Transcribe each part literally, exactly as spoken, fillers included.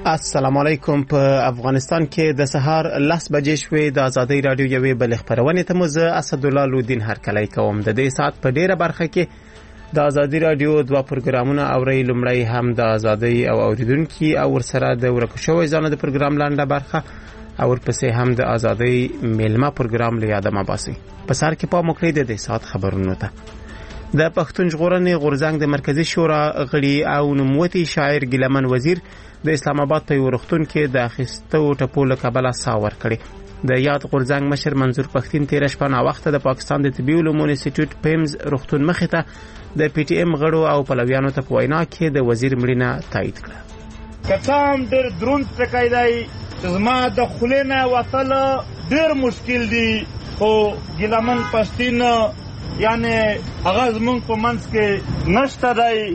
السلام علیکم. په افغانستان کې د سهار لس بجې شوې. د ازادي رادیو یوې بل خبرونه ته مزه اسدالله لودین هرکلی کوم. د دې سات په ډیره برخه کې د ازادي رادیو دوه پروګرامونه اوري. لومړی هم د ازادي او اوریدونکو او ورسره د ورکشوي ځانه د پروګرام لاندې برخه او ورپسې هم د ازادي میلمه پروګرام لیاده ما باسي. په سر کې په مخکې د دې سات خبرونه ته د پښتون ژغورنې غورځنګ د مرکزی شورا غړي او نوموتی شاعر ګیلمن وزیر د اسلام آباد په ورختون کې د اخیستو ټپو له کبله ساور کړي. د یاد غورځنګ مشر منظور پښتين تیر شپه نا وخت د پاکستان د طبي علومو انسټیټیوټ پیمز رختون مخې ته د پی ټی ایم غړو او پلویانو ته په وینا کې د وزیر مړینه تایید کړه. کتام ډېر دروند ټکی دی چې زما د خولې نه وتل ډېر مشکل دی، خو ګیلمن پښتين یعنی هغه زمونږ په منځ کې نشته دی.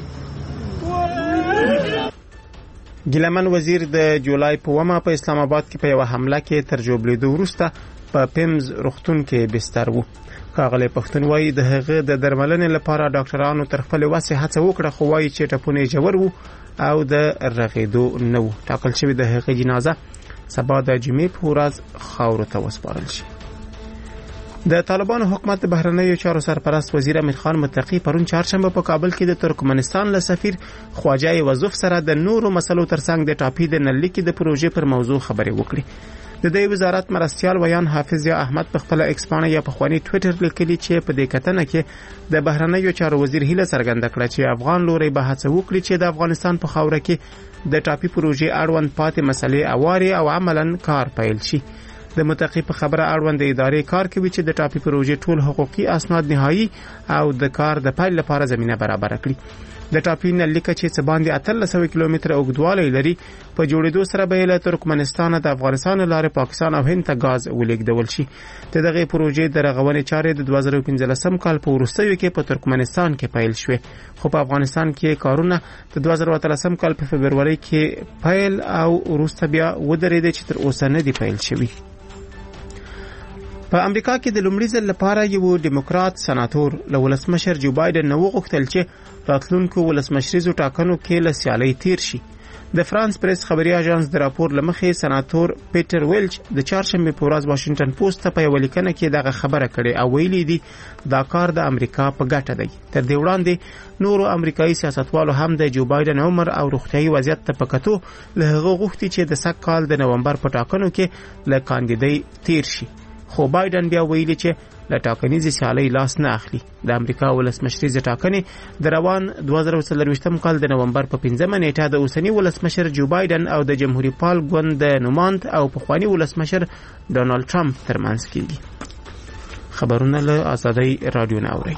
ګیلمن وزیر د جولای په ومه په اسلام آباد کې په یو حمله کې تر جوړېدو وروسته په پیمز رختون کې بستر وو. ښاغلی پښتون وایي د هغه د درملنې لپاره ډاکټرانو تر خپل وسه هڅه وکړه، خو وایي چې ټپونه جوړ وو او د رغېدو نه وو. ټاکل شوی د هغه جنازه سبا د جمعې په ورځ خاورو ته وسپارل شي. د طالبانو حکومت د بهرنیو چارو سرپرست وزیر امیر خان متقی پرون چهارشنبه په کابل کې د ترکمنستان له سفیر خواجه وظف سره د نورو مسلو ترڅنګ د ټاپي د نلیکي د پروژې پر موضوع خبرې وکړي. د دې وزارت مرستيال ویان حافظ یا احمد په خپل ایکس باندې یا په خواني ټوئیټر لیکلي چې په دې کتنه کې د بهرنیو چارو وزیر هیله څرګنده کړه چې افغان لوري به هڅه وکړي چې د افغانستان په خاوره کې د ټاپي پروژې اړوند پاتې مسلې اواري او عملاً کار پیل شي. د متقی په خبره اړوند ادارې کار کوي چې د ټاپي پروژې ټول حقوقي اسناد نهایی او د کار د پیل لپاره زمينه برابر کړي. د ټاپي نلیکه چې څه باندې اتلس سوه کیلومتره اوږدوالی لري په جوړېدو سره به له ترکمنستان د افغانستان لارې پاکستان او هند ته غاز ولېږدول شي. د دغه پروژې د رغونې چارې د دوه زره پنځلسم کال په وروستیو کې په ترکمنستان کې پیل شوې، خو په افغانستان کې کارونه د دوه زره اتلسم کال په فبرवरी کې پیل او وروسته بیا ودرېدل چې تر اوسه نه دی پیل شوی. په امریکا کې د لومړي ځل لپاره یو ډیموکرات سناتور له ولسمشر جو بایدن نو غوښتل چې راتلونکو ولسمشریزو ټاکنو کې له سیالۍ تیر شي. د فرانس پریس خبري اژانس د راپور لمخې سناتور پیټر ویلچ د چهارشنبه په ورځ واشنگټن پوسټ ته په یو لیکنه کې دغه خبره کړې او ویلي دي دا کار د امریکا په ګټه دی. تر دې وړاندې نورو امریکایي سیاستوالو هم د جو بایدن عمر او روغتيایي وضعیت ته پکتو له هغه غوښتي چې د سږ کال د نومبر په ټاکنو کې له کاندیدای تیر شي، خو بایدن بیا ویلي چې له ټاکنیزې سیالۍ لاس نه اخلي. د امریکا ولسمشریزې ټاکنې د روان دوه زره څلرویشتم کال د نومبر په پنځمه نیټه د اوسني ولسمشر جو بایدن او د جمهوریت پال ګوند د نوماند او پخوانی ولسمشر ډونالد ټرمپ ترمنځ کیږي. خبرونه له ازادي رادیو نه اوري.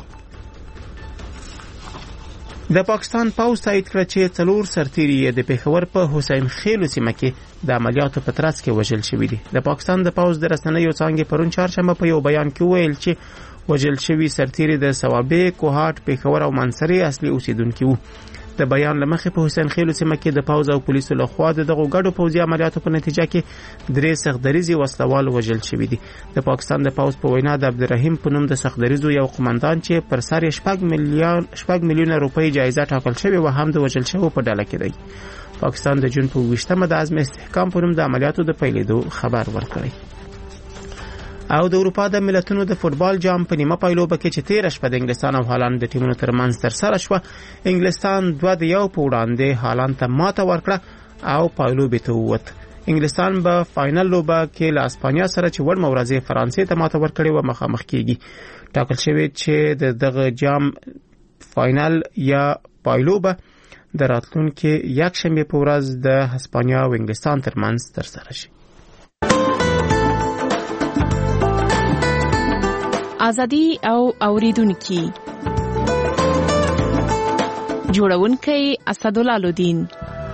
د پاکستان پوځ تایید کړ چې څلور سرتیري د پېښور په حسین خیل سیمه کې د عملیاتو په ترڅ کې وژل شوي دي. د پاکستان د پوځ د رسنیو څانګې پرون چهارشنبه په یو بیان کې ویل چې وژل شوي سرتیري د سوابې، کوهاټ، پېښور او منصرې اصلي اوسیدونکي وو. د بیان لمخې په حسین خیل سیمه کې د پوځ او پولیسو لخوا د دغو ګډو پوځي عملیاتو په نتیجه کې درې سختدریزي وسلوال وژل شوي دي. د پاکستان د پوځ په وینا د عبدالرحیم په نوم د سختدریزو یو قومندان چې پر سر یې شپږ میلیون شپږ میلیونه روپۍ جایزه ټاکل شوې و هم د وژل شوو په ډله کې دی. پاکستان د جون په ویشتمه د عزم استحکام په نوم د عملیاتو د پیلېدو خبر ورکړی. او د اروپا د ملتونو د فوتبال جام په نیمه پایلوبه کې چې تیر شپه د انګلستان او هالند د ټیمونو ترمنځ ترسره شوه، انګلستان دوه د یو په وړاندې هالند ته ماته ورکړه او پایلوبې ته ووت. انګلستان به فاینل لوبه کې له اسپانیا سره چې وړمه ورځې فرانسې ته ماته ورکړې و مخامخ کیږي. ټاکل شوی چې د دغه جام فاینل یا پایلوبه د راتلونکي یکشنبه په ورځ د اسپانیا او انګلستان ترمنځ ترسره شي. ازادي او اوریدونکي جوړونکي اسدالله لودین.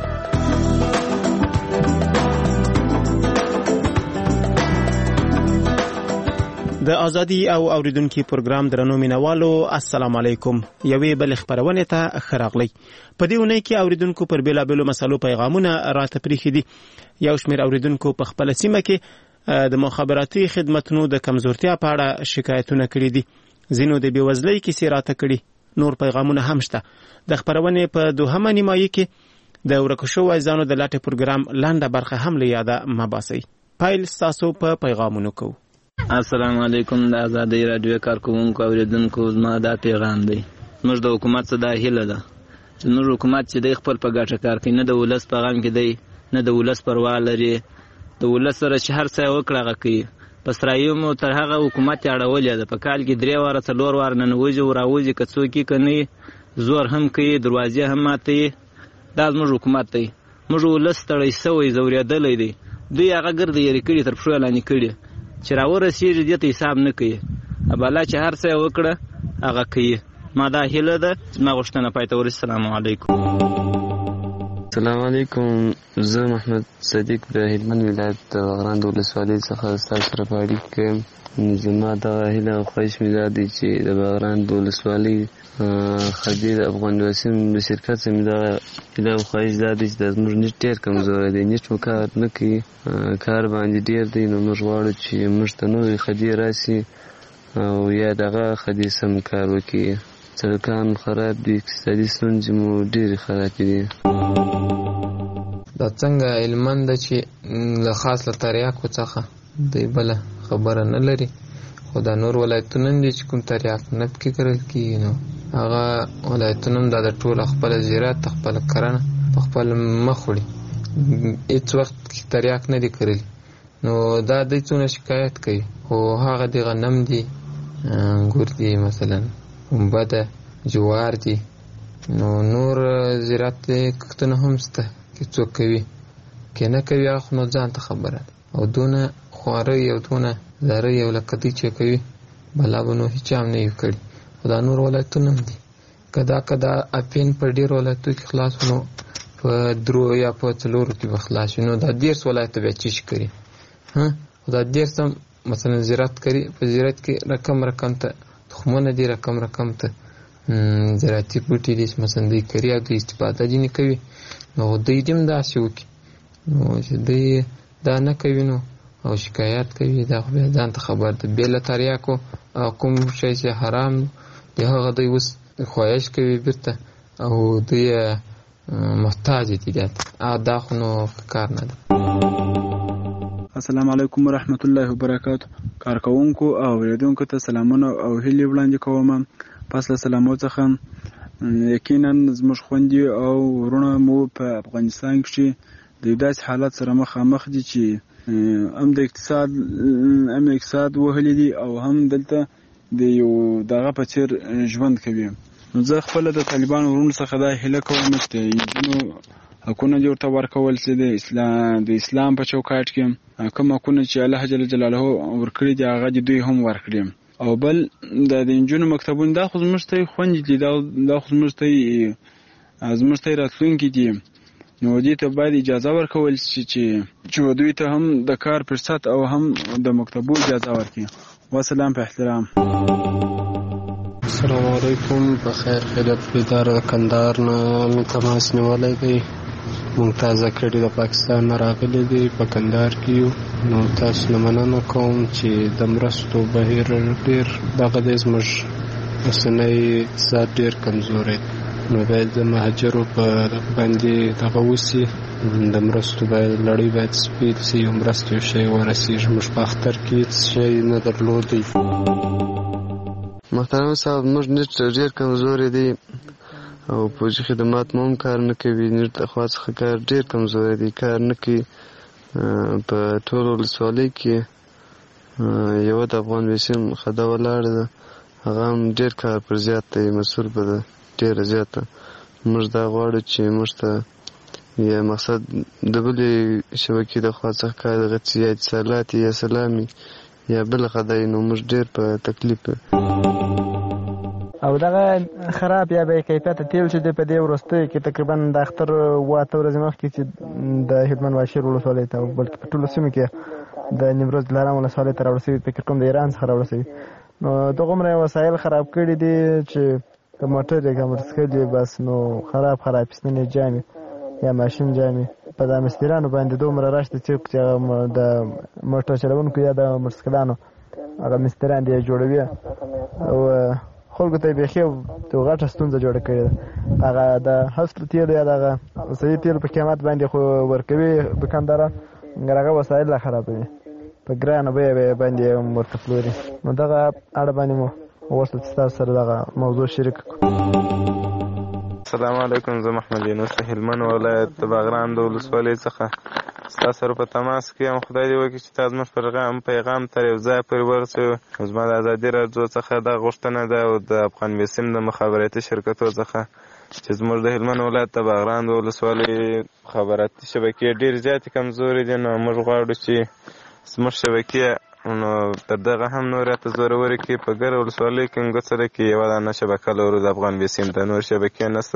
د ازادي او اوریدونکو پروګرام درنو مینوالو السلام علیکم. یوې بل خبرونه ته خراغلی. په دې ونه کې اوریدونکو پر بیلابلو مسلو پیغامونه راته پریخي دي. یو شمېر اوریدونکو په خپل سیمه کې د مخابراتي خدماتونو د کمزورتیا په اړه شکایتونه کړي دي. ځینو د بیوزلۍ کیسې راته کړي. نور پیغامونه هم شته. د خبرونه په دوهمه نیمایي کې د ورکو شوو ځانو د لاټې پروګرام لاندې برخه هم له یاده مباسي. پایل ستاسو په پیغامونو کو. السلام علیکم. د آزادۍ رادیو کارکوونکو اوریدونکو زما دا پیغام دی. موږ د حکومت څخه دا هیله ده چې نور حکومت چې دی خپل په ګټه کار کوي، نه د ولس په غم کې دی، نه د ولس پروا لري. د ولس سره چې هر څه وکړه هغه کوي. په سرایو مو تر هغه حکومت یې اړولې ده. په کال کې درې واره څلور واره ننوځي او راوځي، که څوک یې که نه زور هم کوي، دروازې هم ماتوي. دا زموږ حکومت دی. موږ ولس ستړی سوی ځورېدلی دی. دوی هغه ګرد یېرې کړي، تر پښو یې لاندې کړي چې راورسېږي دې ته حساب نه کوي. ابالا چې هر څه یې وکړه هغه کوي. ما دا هیله ده زما غوښتنه پای ته ورسېږي. السلام علیکم. السلام علیکم. زه محمد صدیق د هلمند ولایت د بغران ولسوالۍ څخه ستاسو سره په اړیکه کې یم. زما دغه هیله او خواهش مې دا دی چې د بغران د ولسوالۍ خدیر افغان وسیم د شرکت څخه مې دغه هیله او خواهش دا دی چې دا زموږ نیټ ډېر کمزوری دی. نیټ مو کار نه کوي، کار باندې ډېر دی. نو موږ غواړو چې موږ ته نوې خدیر راسي او یا دغه خدیر سم کار وکړي. سړکان خراب دي، اقتصادي ستونزې مو ډېرې خرابې دي. دا څنګه هلمند ده چې له خاص له تریاکو څخه دوی بله خبره نه لري، خو دا نور ولایتونه دي چې کوم تریاک نه پکې کرل کېږي. نو هغه ولایتونه هم دا د ټوله خپله زراعت خپله کرنه په خپل مخ وړي، هېڅ وخت کې تریاک نه دي کرلي. نو دا دوی څونه شکایت کوي، خو هغه د غنم دي، انګور دي، مثلا پنبه ده، جوار دي. نو نور زراعت کښتونه هم شته که څوک کوي، که نه کوي هغه خو نو ځان ته خبره ده. او دونه خوارۍ او دونه زارۍ او لکه دوی چې کوي بلا به نو هېچا هم نه وي کړي. خو دا نور ولایتونه هم دي. که دا که دا اپین په ډېرو ولایتو کې خلاص نو په درو یا په څلورو کې به خلاص وي. نو دا دېرس ولایته بیا چی شي کوي. خو دا دېرس هم مثلا زراعت کوي. په زراعت کې رقم رقم ته تخمونه دي، رقم رقم ته زراعتي بوټي دي چې مثلا دوی کوي او دوی استفاده ځینې کوي. نو دوی دې هم داسې وکړي. نو چې دوی دا نه کوي نو او شکایت کوي، دا خو بیا ځان ته خبر ده. بې له تریاکو او کوم شی چې حرام د هغه دوی اوس خواهش کوي بیرته او دوی محتاج دي دې ته. دا خو نو کار نه ده. السلام علیکم ورحمت الله وبرکاتو. کارکوونکو او اوریدونکو ته سلامونه او هیلې وړاندې کوم. پس له سلامو څخه یقینا زموږ خویندې او وروڼه مو په افغانستان کې د داسې حالت سره مخامخ دي چې هم د اقتصاد هم اقتصاد وهلي دي او هم دلته د یو دغه په څېر ژوند کوي. نو زه خپله د طالبانو وروڼو څخه دا هیله کوم چې د نجونو حقونه دې ورته ورکول چې د اسلام د اسلام په چوکاټ کې کوم حقونه چې الله جل جلاله ورکړي دي هغه دې دوی هم ورکړي. او بل د نجونو مکتبونه دا خو زموږ ته خوندې دي، دا خو زموږ ته زموږ ته راتلونکي دي. نو دې ته باید اجازه ورکول شي چې چې دوی ته هم د کار فرصت او هم د مکتبو اجازه ورکړي. وسلام په احترام. السلام علیکم. بخیر خیریت بیدار د کندهار نه مې تماس نیولی دی. مونږ تازه کړي د پاکستان نه راغلي دي، په کندهار کې یو. نو تاسو نه مننه کوم چې د مرستو بهیر ډېر دغه دی، زموږ اوسنی اقتصاد ډېر کمزوری دی. نو باید د مهاجرو په دغه باندې دغه وسي، د مرستو باید لړۍ باید سپید سي، یو مرستې یو شی ورسېږي. موږ په اختر کې هېڅ شی نه درلودی. محترم صاحب، موږ نیټ ډېر کمزوری دی او پوجي خدمات مو هم کار نه کوي. نیټ د خوا څخه کار ډېر کمزوری دی، کار نه کوي. په ټول ولسوالۍ کې یوه د افغان وسیم خده ولاړه ده، هغه هم ډېر کار پر زیات دی، مسؤل به ده ډېره زیاته. موږ دا غواړو چې موږ ته یا مقصد د بلې شبکې د خوا څخه کار دغه څه یا اتصالات یا سلامي یا بله خدای. نو موږ ډېر په تکلیف او دغه خراب یا بې کیفیته تیل چې دی په دې وروستیو کې تقریبا د اختر اوه اته ورځې مخکې چې د هلمند واشیر ولسوالۍ ته بلکې په ټولو سیمو کې د نیمروز دلارام ولسوالۍ ته راوړل شوي، فکر کوم د ایران څخه راوړل شوي. نو دغومره وسایل خراب کړي دي چې که موټر یې که موټرسایکل یې بس نو خراب خراب پسنې جامې یا ماشین جامې په دا مستریانو باندې دومره رش دی چې د موټر چلوونکو یا د موټرسایکلانو هغه مستریان دی جوړوي او خلکو ته یې بیخي یو غټه ستونزه جوړه کړې ده. هغه د هسلو تیلو یا دغه صحیح تیل په قیمت باندې خو ورکوي دکانداران، مګر هغه وسایل لا خرابوي، په ګرانه بیه باندې ورته پلوري. نو دغه اړه باندې مو وغوښتل چې تاسو سره دغه موضوع شریک کړو. السلام علیکم، زه محمد یونس هلمند ولایت د باغران د ولسوالۍ څخه ستاسو سره په تماس کې یم. خدای دې وکړي چې تاسو زموږ پیغام پیغام تر یو ځای پورې ورسوي. زما د ازادي راډیو څخه دا غوښتنه ده او د افغان بیسیم د مخابراتي شرکتو څخه چې زموږ د هلمند ولایت د باغران د ولسوالۍ مخابراتي شبکې ډېرې زیاتې کمزورې دي. نو موږ غواړو چې زموږ شبکې نو تر دغه هم نور راته زورورې کړي. په ګرده ولسوالۍ کې نګوڅره کې یوه دانه شبکه لرو د افغان بیسیم، د نور شبکې نشته.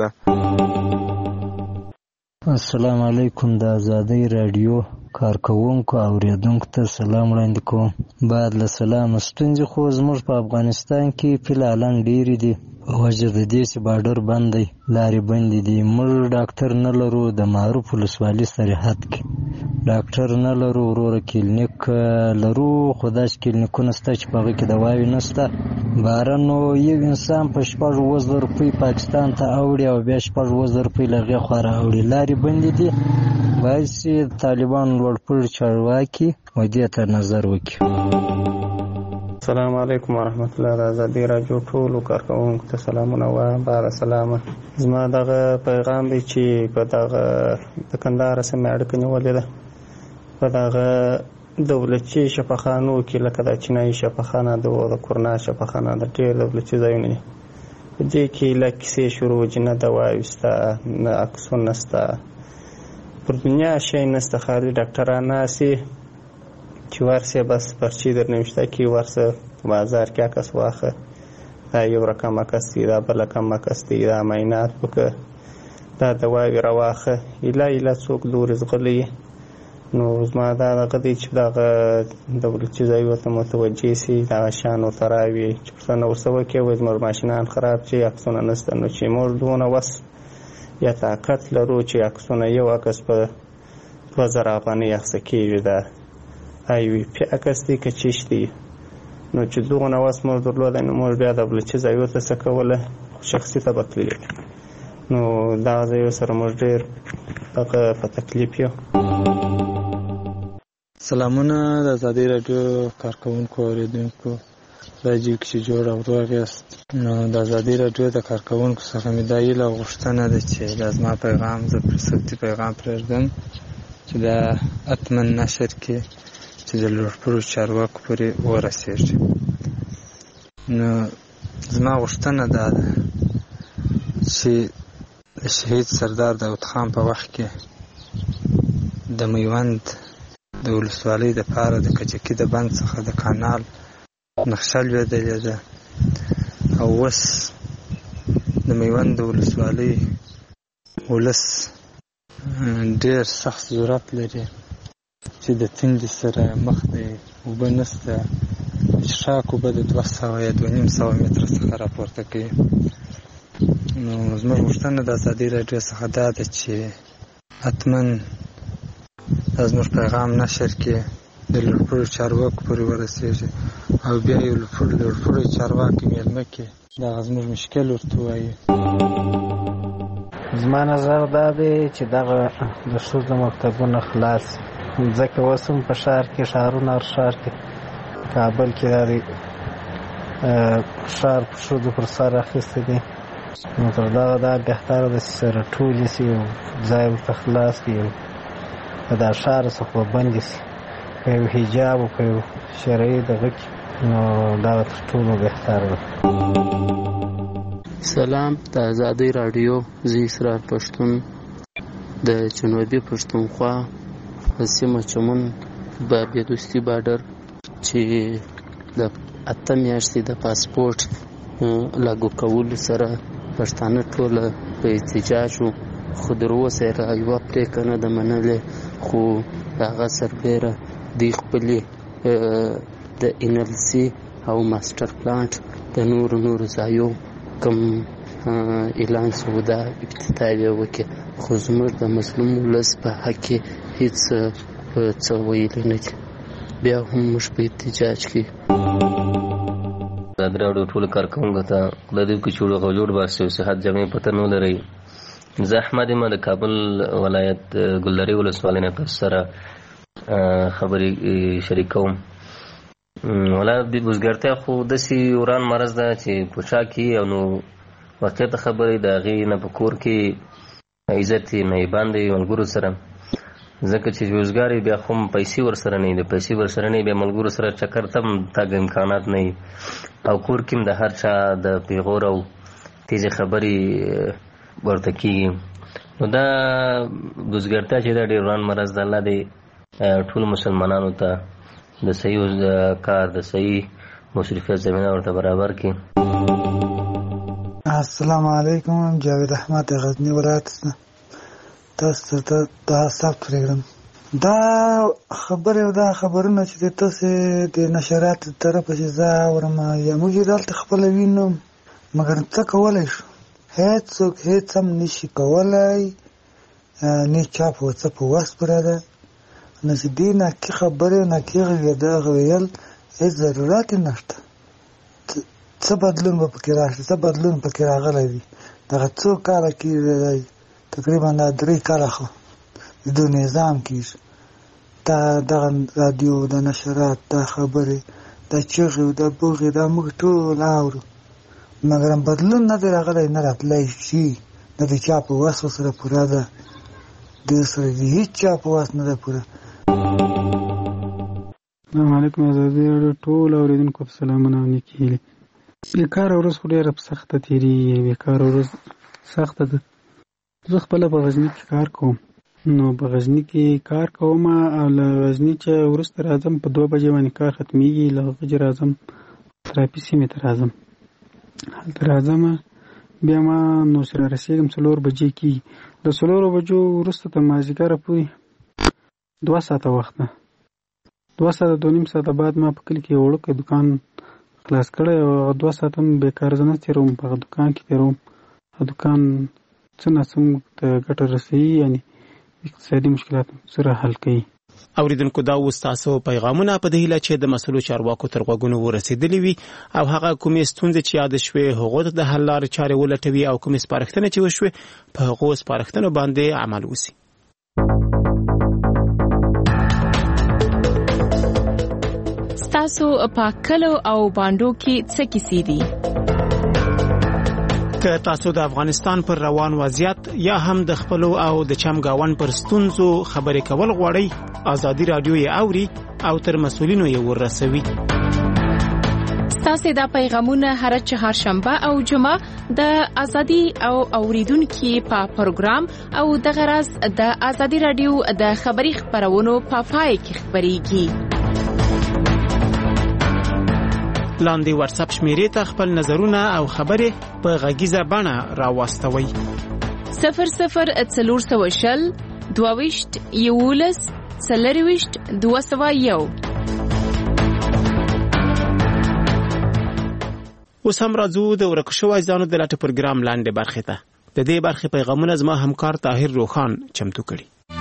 السلام علیکم، د ازادۍ راډیو کارکوونکو او اوریدونکو ته سلام وړاندې کوم. بعد له سلامه، ستونزې خو زموږ په افغانستان کې فعلا ډېرې دي په وجه د دې چې بارډر بند دی، لارې بندې دي. موږ ډاکټر نه لرو، د معروف ولسوالي سرحد کې ډاکټر نه لرو. وروره کلینیک لرو، خو داسې کلینیکونه شته چې په هغه کې دواوې نشته. باره نو یو انسان په شپږ اووه زره روپۍ پاکستان ته اوړي او بیا شپږ اووه زره روپۍ له هغې خوا راوړي. لارې بندې دي، باید چې طالبانو لوړپوړي چارواکي و دې ته نظر وکړي. السلام علیکم ورحمت الله. د ازادي راډیو ټولو کارکوونکو ته سلامونه وایم. باره سلامه. زما دغه پیغام دی چې په دغه د کندهار سیمې اړیکه نیولې ده په دغه دولتي شفاخانو کې، لکه د چینایي شفاخانه ده او د کورنا شفاخانه ده، ډېر دولتي ځایونه دي. په دې کې له کیسې شروع چې نه دواوې شته، نه عکسونه شته، پر دنیا شی نشته، خالي ډاکټران ناستي چې ورسې بس پرچې در نوشته کې ورسه په بازار کې عکس واخه، دا یو رقم عکس دی، دا بل رقم عکس دی، دا معاینات وکړه، دا دواوې راواخه، ایله ایله څوک لورې ځغلی. نو زما دا دغه دی چې دغه دولتي ځایونو ته متوجه سي، دغه شیان ورته راوړي چې پوښتنه ورڅه وکړي، وایي زموږ ماشینان خراب چې عکسونه نشته. نو چې موږ دونه وس یا طاقت لرو چې عکسونه یو عکس په دوه زره افغانۍ اخیسته کېږي، دا آی وي پي عکس دی که چیش دی. نو چې دغونه وس موږ درلودی، نو موږ بیا دولتي ځایونو ته څه کوله، شخصي ته به تللي. نو دغه ځایو سره موږ ډېر دغه په تکلیف یو. سلامونه د ازادۍ راډیو کارکوونکو او اوریدونکو، راډیو کې چې جوړ او روغ یاست. نو د ازادۍ راډیو د کارکوونکو څخه مې دا هیله غوښتنه ده چې دا زما پیغام زه پرې صوتي پیغام پرېږدم چې دا حتما نشر کې چې د لوړپوړو چارواکو پورې ورسېږي. نو زما غوښتنه دا ده چې د شهید سردار داود خان په وخت کې د میوند د ولسوالۍ دپاره د کجکي د بند څخه د کانال نقشه لوېدلې ده، او اوس د میوند د ولسوالۍ ولس ډېر سخت ضرورت لري چې د تندې سره مخ دی، اوبه نشته، څښاک اوبه د دوه سوه یا دوه نیم سوه متره څخه راپورته کوي. نو زموږ غوښتنه د ازادۍ راډیو څخه دا ده چې حتما دا زموږ پیغام نشر کې د لوړپوړو چارواکو پورې ورسېږي، او بیا یو لوړپوړی چارواکی مېلمه کې دغه زموږ مشکل ورته ووایي. زما نظر دا دی چې دغه د ښځو مکتبونه خلاص، ځکه اوس هم په ښار کې ښارونه هر ښار کې کابل کې دا دی ښار په ښځو پر سر اخیستی دی. نو تر دغه دا بهتره ده چې سره ټولې سي، یو ځای ورته خلاص کړي، په دا ښار څخه به بندې سي په یو حجاب او په یو شرعي دغه کې. نو دغه تر ټولو بهتره ده. سلام، د ازادۍ راډیو، زه اسرار پښتون د جنوبي پښتونخوا په سیمه چمن بابیدوستي بارډر چې د اته میاشتې د پاسپورټ لاګو کولو سره پښتانه ټوله په احتجاج وو، خو تر اوسه یې را یوه پرېکړه نه ده منلې. خو د هغه سربیره دوی خپلې د ان ال سي او ماسټر پلانټ د نورو نورو ځایو کوم اعلان شو دا افتتاح یې وکړي، خو زموږ د مظلوم ولس په حق کې هېڅ څه ویلي نه دي. بیا هم موږ په احتجاج کې ازادي راډیو ټولو کارکوونکو ته خدای دې وکړي چې جوړ باسي او صحت جامع پته نه لرئ زه احمد یم د کابل ولایت ګلدرې ولسوالۍ نه تاسو سره خبرې شریکوم. ولا د بزګرتیا خو داسې وران مرض ده چې په چا کې او نو واقعیت خبرې د هغې نه په کور کې عزت یې نه یې باندې ملګرو سره، ځکه چې روزګار یې بیا خو پیسې ورسره نه وي، د پیسې ورسره نه وي، بیا ملګرو سره چکر ته هم تګ امکانات نه وي، او کور کې هم د هر چا د پیغور او تیزې خبرې ورته کېږي. نو دا بزګرتیا چې دا ډېر وران مرض ده. الله دې ټولو مسلمانانو ته د صحیح کار د صحیح مصرفیت زمینه ورته برابر کړي. السلام علیکم، جاوید احمد غزنی ولایت څخه تاسو ته د حساب پروګرام دا خبره او دا خبرونه چې تاسو د نشرات طرفه چې زه ورما یا موږ دلته خپل وینو، مګر څه کولای شو؟ هیڅ څوک هیڅ هم نشي کولای، نه چا په څه په واس پراده نه چې دې نه کې خبره نه کې غوېدا غوېل هیڅ ضرورت نشته. څه بدلون به پکې راشي، څه بدلون پکې راغلی وي. دغه څو کاله کېږي، تقریبا دا درې کاله خو د دې نظام کېږي، دا دغه رادیو د نشرات دا خبرې دا چغې دا بوغې دا موږ ټول اورو، مګر بدلون نه دی راغلی، نه راتلی شي، نه د چا په وس سره پوره ده، د سره د هېڅ چا په وس نه ده پوره. السلام علیکم، ازادي راډیو ټول اورېدونکو ته سلامونه او نیکې هیلې. بیکاره ورځ خو ډېره سخته تېرېږي، بیکاره ورځ سخته ده. زه خپله په غزني کې کار کوم، نو په غزني کې کار کوم او له غزني چې وروسته راځم په دوه بجې باندې کار ختمېږي، له هغه چې راځم ترافي سیمې ته راځم، هلته راځم بیا ما نو سره رسېږم څلور بجې کېږي. له څلورو بجو وروسته تر مازدیګره پورې دوه ساعته وخت ده، دوه ساعته دوه نیم ساعته بعد ما په کلي کې یو وړوکی دوکان خلاص کړی او دوه ساعته هم بېکاره زه نه تېروم، په هغه دوکان کې تېروم. هغه دوکان څه نه څه موږ ته ګټه رسوي، یعنې اقتصادي مشکلات سره حل کوي. اوریدونکو دا اوس تاسو پیغامونه په دې هیله چې د مسؤلو چارواکو تر غوږونو ورسېدلي وي او هغه کومې ستونزې چې یاد شوې هغو ته د حل لارې چارې ولټوي او کومې سپارښتنې چې وشوې په هغو سپارښتنو باندې عمل وسي. ستاسو په کلو او باندو کې څه کیسې دي؟ که تاسو د افغانستان پر روان وضعیت یا هم د خپلو او د چمګاون پر ستونزو خبرې کول غواړئ، ازادي راډیو یې اوري او تر مسؤلینو یې ورسوي. ستاسو دا پیغامونه هر چهارشنبه او جمعه د ازادي او اوریدونکو په پروګرام او د غرض د ازادي راډیو د خبري خبرونو په پای کې خبريږي. لاندې واتس اپ شمیرې ته خپل نظرونه او خبرې په غږیزه بڼه راواستوئ. صفر صفر څلور سوه شل دوه ویشت یولس څلور ویشت دوه سوه یو. اوس هم راځو د ورک شویو ځانو د لټه پروګرام لاندې برخې ته. د دې برخې پیغامونه زما همکار طاهر روخان چمتو کړي.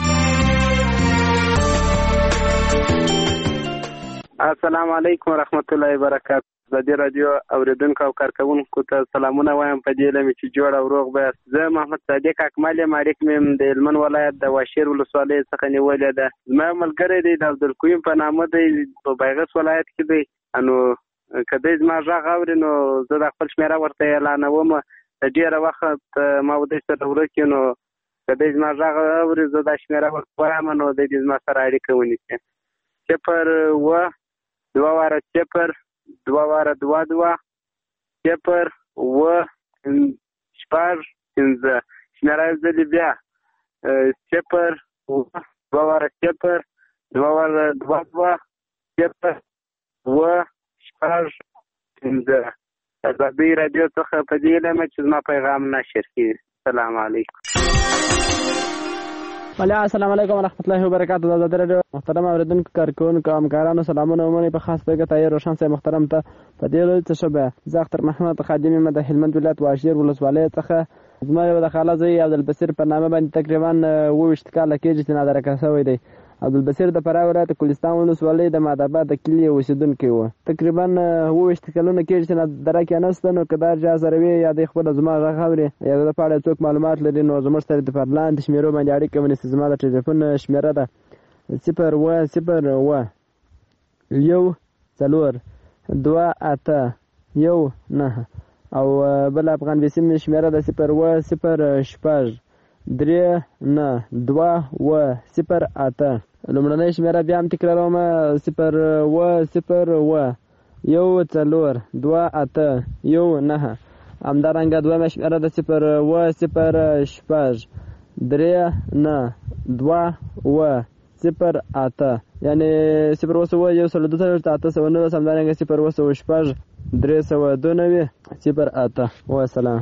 السلام علیکم ورحمت الله وبرکاته. ازادي راډیو اوریدونکو او کارکونکو ته سلامونه وایم په دې لمه چې جوړ او روغ به. زه محمد صادق اکمل یم، اړیک مې د هلمند ولایت د واشیر ولسوالۍ څخه نیولې ده. زما ملګری دی د عبدالقیوم په نامه دی، په بیغس ولایت کې دی. نو که دی زما غږ اوري نو زه د خپل شمېره ورته اعلانوم. ډېره وخت ما ودې سره ورکړي، نو که دی زما غږ اوري زه دا شمېره ورته وایم، نو دی دې زما سره اړیکه ونیسي. صفر اوه دوه واره صفر دوه واره دوه دوه صفر اوه شپږ پنځه. شمېره یې ځلې بیا صفر اوه دوه واره صفر دوه واره دوه دوه صفر اوه شپږ پنځه. ازادي راډیو څخه په دې لمه چې زما پیغام نشر کړي. السلام علیکم. وعلیکم السلام علیکم ورحمۃ اللہ وبرکاتہ. د ازادي راډیو محترم اوریدونکو کارکونکو همکارانو سلامونه ومنئ. په خاص توګه طاهر روشن صاحب محترم ته په دې ورځ څه شوه. زه اختر محمد خادم یم د هلمند ولایت واشیر ولسوالۍ څخه. زما یو د خاله زوی عبدالبصیر په نامه باندې تقریبا اووه ویشت کاله کېږي چې نادرکه شوی دی. عبدالبصیر د فراه ولایت کوهستان ولسوالۍ د مادآباد د کلي اوسېدونکی و. تقریبا اووه ویشت کلونه کېږي چې دره کې نسته، نو که دا چا سره وي یا دی خپله زما غږ اوري یا د ده په اړه څوک معلومات لري نو زموږ سره د پر لاندې شمېرو باندې اړیکه ونیسي. زما د ټلیفون شمېره ده صفر اووه صفر اووه یو څلور دوه اته یو نهه او بل افغان بیسیم شمېره ده صفر اووه صفر شپږ درې نه دوه اووه صفر اته. لومړنۍ شمېره بیا هم تکراروم صفر اووه صفر اووه یو څلور دوه اته یو نهه. همدارنګه دویمه شمېره ده صفر اووه صفر شپږ درې نه دوه اووه صفر اته، یعنې صفر اووه سوه یو سل دوه څلوېښت اته سوه نولس. همدارنګه صفر اووه سوه شپږ درې سوه دوه نوي صفر اته. وسلام.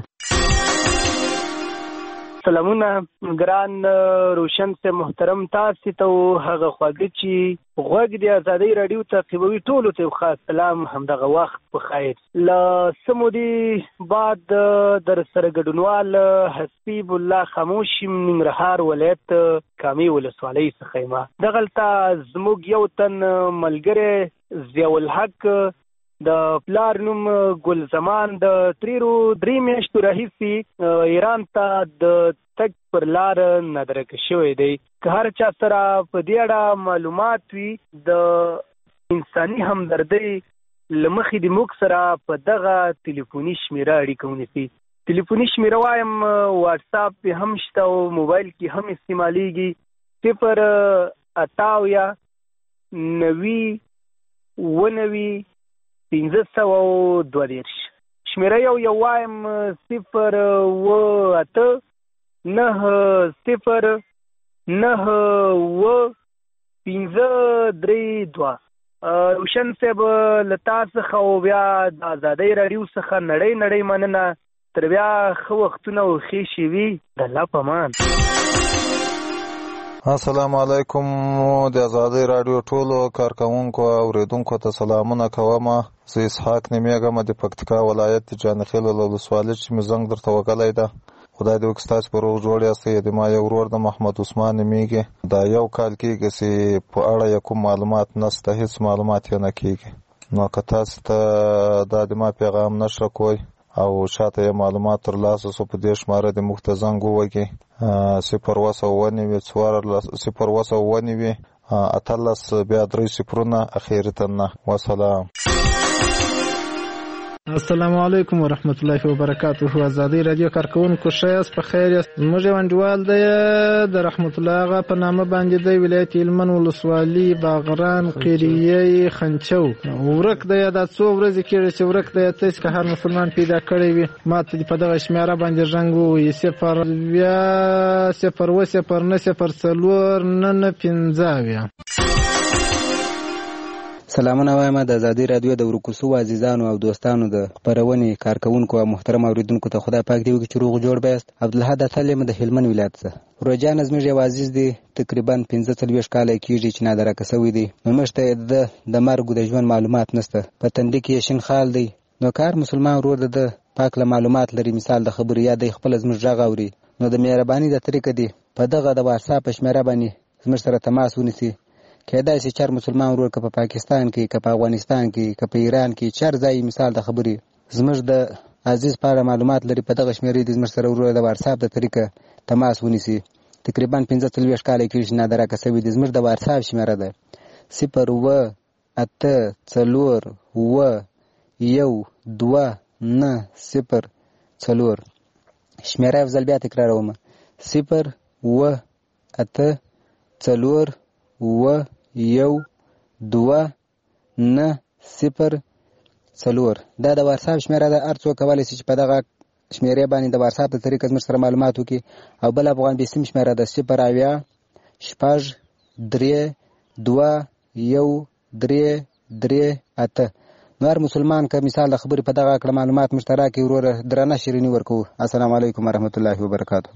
سلامونه ګران روشن سے محترم، تاسو ته هغه خواږه چې غوږ د ازادۍ راډیو تعقیبوي ټولو ته خاص سلام. همدغه وخت په خیر. له څه مودې بعد در سره ګډونوال حسیب الله خاموش ننګرهار ولایت کامې ولسوالۍ څخه یم. دغلته زموږ یو تن ملګری ضیاءالحق د پلار نوم ګل زمان د تریرو درې میاشتو راهیسې ایران ته د تګ پر لار نادرکه شوی دی. که هر چا سره په دې اړه معلومات وي د انساني همدردۍ له مخې د موږ سره په دغه تلیفوني شمېره اړیکه ونیسي. تلیفوني شمېره وایم واټساپ پې هم شته او موبایل کې هم استعمالیږي. صفر اته اویا نوي اووه نوي پنځه سوه دوه دېرش. شمېره یو یو وایم صفر اووه اته نهه صفر نهه اووه پنځه درې دوه. روشن صاحب له تا څخه او بیا د ازادۍ راډیو څخه نړۍ نړۍ مننه. تر بیا ښه وختونه او ښې شېبې. د الله په امان. السلام علیکم. د ازادۍ راډیو ټولو کارکوونکو او اوریدونکو ته سلامونه کوم. زه اسحاق نومیږم د پکتیکا ولایت د جانخیل ولسوالۍ چې مې زنګ درته وکړی ده. خدای دې وکړي ستاسو په روغ جوړ یاستئ. د ما یو ورور د محمد عثمان نومیږي. دا یو کال کېږي چې په اړه یې کوم معلومات نشته، هېڅ معلومات یې نه کېږي. نو که تاسو ته دا د ما پیغام نشره کوئ او شاته یې معلومات ترلاسه سو په دې شماره د موږ ته زنګ ووهئ صفر اووه سوه اووه نوي څوارلس صفر اووه سوه اووه نوي اتلس بیا درې صفرونه اخري تنه. وسلام. السلام علیکم ورحمت الله وبرکاته. ازادۍ راډیو کارکوونکو ښه یاست؟ په خیر یاست؟ زموږ یو انډیوال دی د رحمت الله هغه په نامه باندې دی، ولایت هلمند ولسوالي باغران قریه خنچو. ورک دی دا څو ورځې کېږي چې ورک دی. تاسو که هر مسلمان پیدا کړی وي ما ته په دغه شمېره باندې زنګ ووهئ صفر اویا صفر اووه صفر نه صفر څلور نه نه پنځه اویا. سلامونه وایم د ازادۍ راډیو د ورکوسو عزیزانو او دوستانو د خپرونې کارکوونکو او محترم اوریدونکو ته خدای پاک دې وکړي چې روغ جوړ بیاست. عبدالحد اتل یم د هلمند ولایت څخه. روجان زموږ یو عزیز دی، تقریبا پنځه څلوېښت کاله کېږي چې نادرکه شوی دی. نو موږ ته د د مرګ د ژوند معلومات نشته. په تندي کې یې شین خال دی. نو کار مسلمان ورور د پاک له معلومات لري، مثال د خبرې یا د خپل زموږ غږ اوري، نو د مهرباني د طریقه دی په دغه د واتساپ شمېره باندې زموږ سره تماس ونیسي. کېدای شي چار مسلمان ورور که په پاکستان کې که په افغانستان کې که په ایران کې چار ځای مثال د خبرې زموږ د عزیز په اړه معلومات لري، په دغه شمېرې د زموږ سره ورور د واتساپ د طریقه تماس ونیسي. تقریبا پنځه څلوېښت کاله کېږي چې نادرکه شوی دی. زموږ د واتساپ شمېره ده صفر اووه اته څلور اووه یو دوه نه صفر څلور. شمېره یو ځل بیا تکراروم صفر اووه اته څلور اووه یو دوه نه صفر څلور. دا د واتساپ شمېره ده. هر څوک کولی شي چې په دغه شمېرې باندې د واتساپ د طریقه زموږ سره معلومات وکړي. او بل افغان بیسیم شمېره ده صفر اویا شپږ درې دوه یو درې درې اته. نو هر مسلمان که مثال د خبرې په دغه کړه معلومات موږ ته راکړي وروره درنه شیریني ورکوو. السلام علیکم ورحمت الله وبرکاته.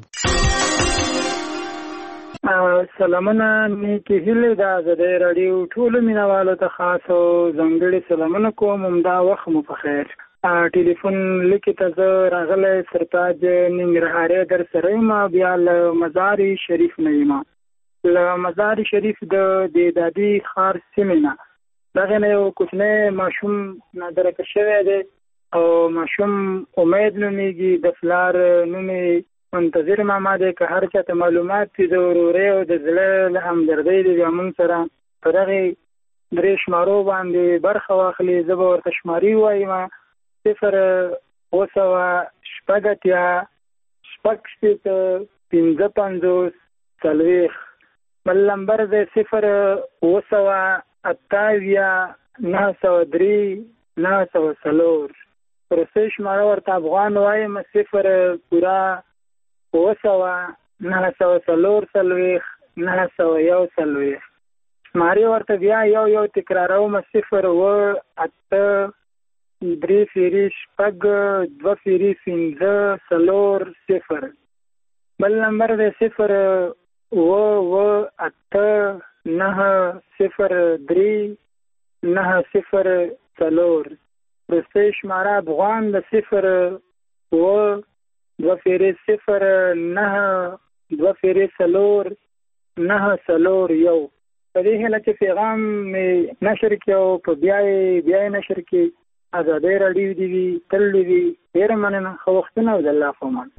سلامونه نیکې هیلې د ازادۍ راډیو ټولو مینوالو ته خاص او ځانګړي سلامونه کوم. همدا وخت مو په خیر. ټلیفون لیکې ته زه راغلی سرتاج ننګرهارۍ در سره یم، بیا له مزار شریف نه یم. له مزار شریف د دادي ښار سیمې نه. دغه نه یو کوچنی ماشوم نادرکه شوی دی او ماشوم امید نومیږي، د پلار نوم یې منتظر ماما دی. که هر چاته معلومات دي د ورورۍ او د زړه له همدردۍ دی بیا موږ سره په دغې درې شمارو باندې برخه واخلي. زه به ورته شماري ووایم: صفر اوه سوه شپږ اتیا شپږ شپېته پنځه پنځوس څلوېښت. بل نمبر دی صفر اوه سوه اته اویا نهه سوه درې نهه سوه څلور. وروستۍ شماره ورته افغان وایم: صفر پوره اوه سوه نهه سوه څلور څلوېښت نهه سوه یو څلوېښت. شمارې ورته بیا یو یو تکراروم: صفر اوه اته درې فیري شپږ دوه فیري پنځه څلور صفر. بل نمبر دی صفر اوه اوه اته نهه صفر درې نهه صفر څلور. وروستۍ شماره افغان د صفر اوه دوه فیرې صفر نهه دوه فیرې څلور نهه څلور یو. په دې هیله چې پیغام مې نشر کړي او په بیا یې بیا یې نشر کړي. ازادۍ راډیو دې وي، تل دې وي. ډېره مننه، ښه وختونه او د الله په امان.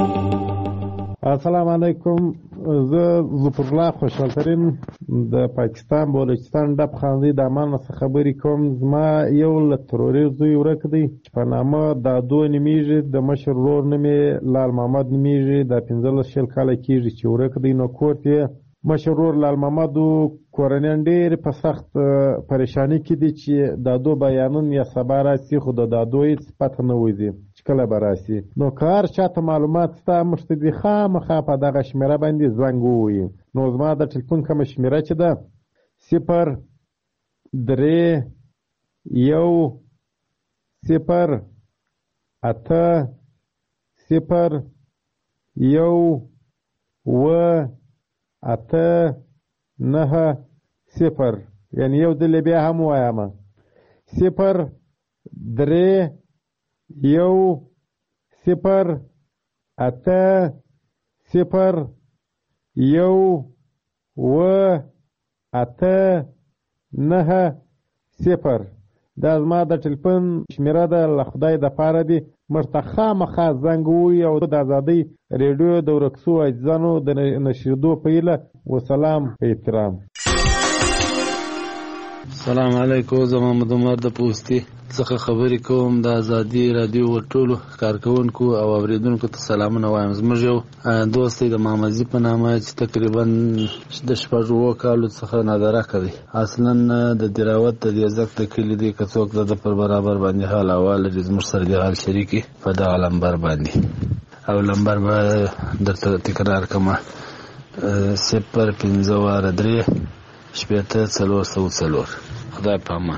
السلام علیکم. زه ظفرالله خوشحالترین د پاکستان بلوچستان ډب خاندي د امان څخه خبرې کوم. زما یو له تروري زوی ورک دی چې په نامه دادو نومیږي، د مشر ورور نوم یې لال محمد نومیږي. دا پنځلس شل کاله کېږي چې ورک دی. نو کور یې مشر ورور لال محمد کورنیان ډېر په سخت پریشانی کې دي چې دادو بیانون یا سبا راسي، خو د دادو هېڅ پته نه وځي چې کله به راسي. نو که هر چاته معلومات ستا موږ ته دې خامخا په دغه شمېره باندې زنګ ووهي. نو زما د ټلیفون کومه شمېره چې ده صفر درې یو صفر اته صفر یو اوه اته نهه صفر، یعنی یو ځل بیا هم وایم: صفر درې یو صفر اته صفر یو اوه اته نهه صفر. دا زما د ټلیفون شمېره ده، له خدای دپاره دي. موږ ته خامخا زنګ ووهي او د ازادۍ ریډیو د ورک سوو عزیزانو د نشریدو په هیله. وسلام، په احترام. السلام علیکم. زه محمد عمر د پوستي څخه خبرې کوم. د ازادي راډیو ټولو کارکونکو او اوریدونکو ته سلامونه وایم. زموږ یو دوست دی د محمدزي په نامه چې تقریبا د شپږ اووه کالو څخه نادرکه دی. اصلا د دراوت د دیزک د کلي دی. که څوک د پر برابر باندې حال احوال لري زموږ سره د حال شریکي په دغه لمبر باندې. او لمبر به درته تکرار کړم: صفر پنځه واره درې شپېته څلور سوه څلور. خدای په امان.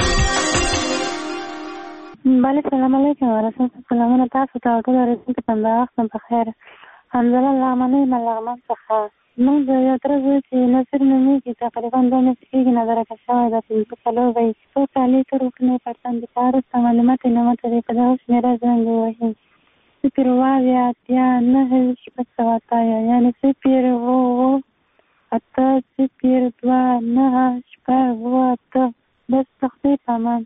بله، سلام علیکم ورحمت سلامونه تاسو ته او ټول اورېدونکو ته. همدا وخت هم په خیر. حمدالله لغمن یم له لغمن څخه. موږ د یو تره زوی چې نصر نومیږي تقریبا دوه میاشتې کېږي نادرکه شوی ده. پنځه څلور به یې څو کالې تر وکړنې پرتن د کار وروسته معلومات یې نه ماته دی. په دغه شمېره زنګ ووهي: صفر اوه اویا اتیا نهه شپږ سوه اتیا، یعنې صفر اوه اوه اته صفر دوه نهه شپږ اوه اته. بس د خدای په امان.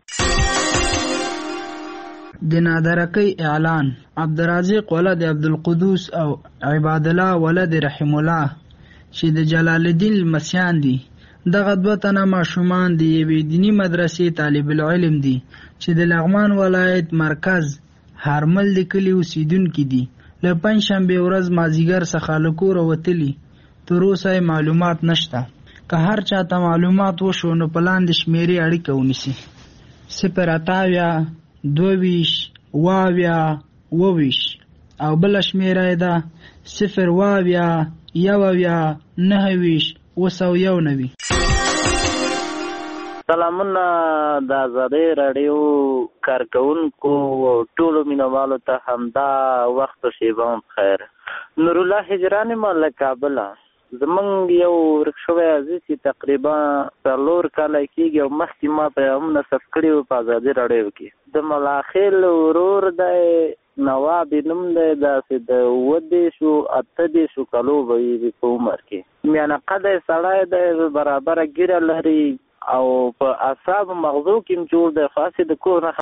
د نادرکۍ اعلان: عبدالرازق ولد عبدالقدوس او عباد الله ولد رحم الله چې د جلال الدین لمسیان دي. دغه دوه تنه ماشومان د یوې دیني مدرسې طالب العلم دي چې د لغمان ولایت مرکز هرمل د کلي اوسیدونکي دي. له پنجشنبې ورځ مازدیګر څخه له کوره وتلي. تر اوسه معلومات نشته. که هر چاته معلومات وشو نو په لاندې شمېرې اړیکه ونیسي: صفر اته اویا دوه ویشت اوه اویا اوه ویشت. او بله شمېره یې ده صفر اوه اویا یو اویا نهه ویشت اوه سوه یو نوي. سلامونه د ازادۍ راډیو کارکونکو او ټولو مینوالو ته. همدا وخت و شیبه هم خیر. نورالله هجران یم له کابله. زمونږ یو ورک شوی عزیز چې تقریبا څلور کاله کېږي او مخکې ما ته هم نصب کړي و په ازادي راډیو کې. د ملاخیل ورور دی نواب نوم دی داسې د اووه دېرشو اته دېرشو کالو به وي په عمر کې میانه قده سړی دی برابره ګیره لري او په اعصاب مغزو کې هم جوړ دی خاصې د کور نه